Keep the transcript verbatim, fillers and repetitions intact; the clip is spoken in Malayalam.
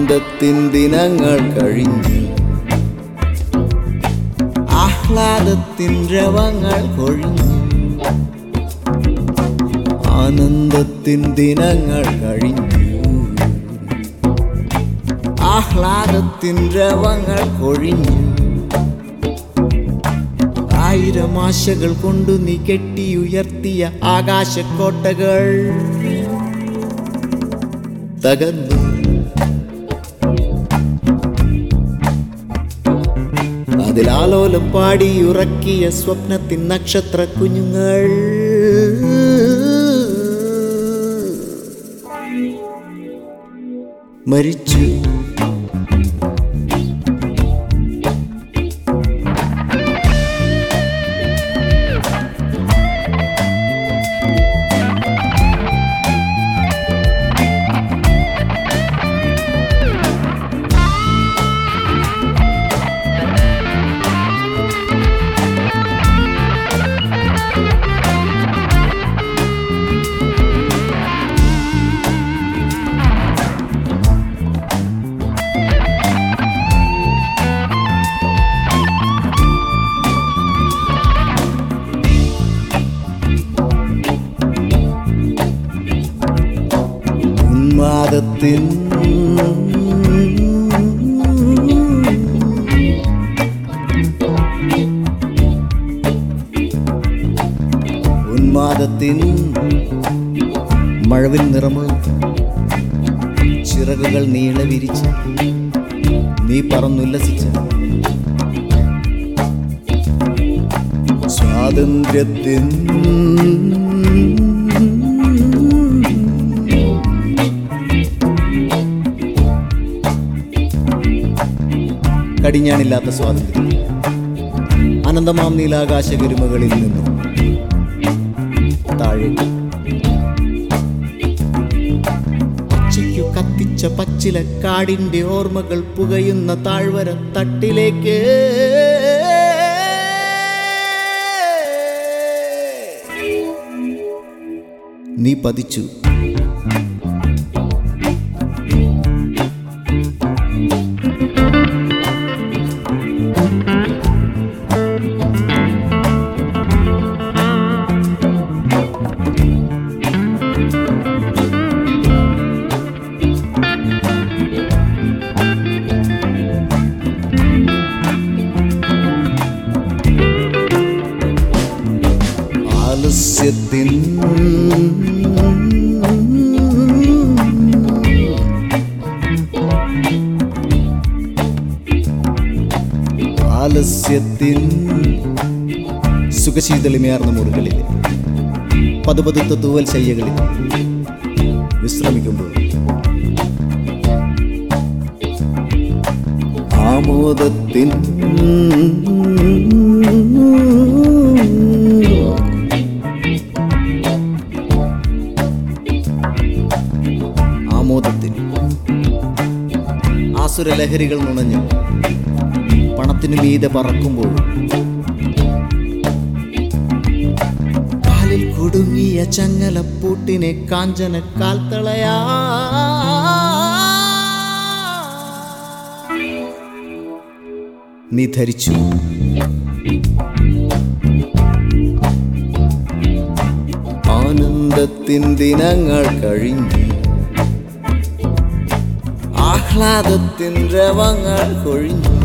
ആനന്ദത്തിൻ ദിനങ്ങൾ കഴിഞ്ഞു, ആഹ്ലാദത്തിൻ രവങ്ങൾ കൊഴിഞ്ഞു. ആനന്ദത്തിൻ ദിനങ്ങൾ കഴിഞ്ഞു, ആഹ്ലാദത്തിൻ രവങ്ങൾ കൊഴിഞ്ഞു. ആയിരം ആശകൾ കൊണ്ടു നീ കെട്ടിയുയർത്തിയ ആകാശക്കോട്ടകൾ തകർന്നു. അതിലാലോലം പാടിയുറക്കിയ സ്വപ്നത്തിൻ നക്ഷത്ര കുഞ്ഞുങ്ങൾ മരിച്ചു. ഉന്മാദത്തിൻ ഉന്മാദത്തിൻ മഴവിൽ നിറമുള്ള ചിറകുകൾ നീളെ വിരിച്ച് നീ പറന്നുല്ലസിച്ച് സ്വാതന്ത്ര്യത്തിൻ കടിഞ്ഞാണില്ലാത്ത സ്വാതന്ത്ര്യം അനന്തമാം നീലാകാശ ഗരിമകളിൽ നിന്നും താഴെ പച്ചയ്ക്കു കത്തിച്ച പച്ചില കാടിന്റെ ഓർമ്മകൾ പുകയുന്ന താഴ്വര തട്ടിലേക്ക് നീ പതിച്ചു. ആലസ്യത്തിൻ ആലസ്യത്തിൻ സുഖശീതളിമയാർന്ന മുറികളിൽ പതുപതുത്ത തൂവൽ ശയ്യകളിൽ വിശ്രമിക്കുമ്പോൾ ആമോദത്തിൻ ആമോദത്തിൻ ആസുരലഹരികൾ നുണഞ്ഞു പണത്തിനു മീതെ പറക്കുമ്പോൾ കാലിൽ കുടുങ്ങിയ ചങ്ങലപ്പൂട്ടിനെ കാഞ്ചന കാൽത്തളയാ നീ ധരിച്ചു. ആനന്ദത്തിൻ ദിനങ്ങൾ കഴിഞ്ഞു, ആഹ്ലാദത്തിൻ രവങ്ങൾ കൊഴിഞ്ഞു.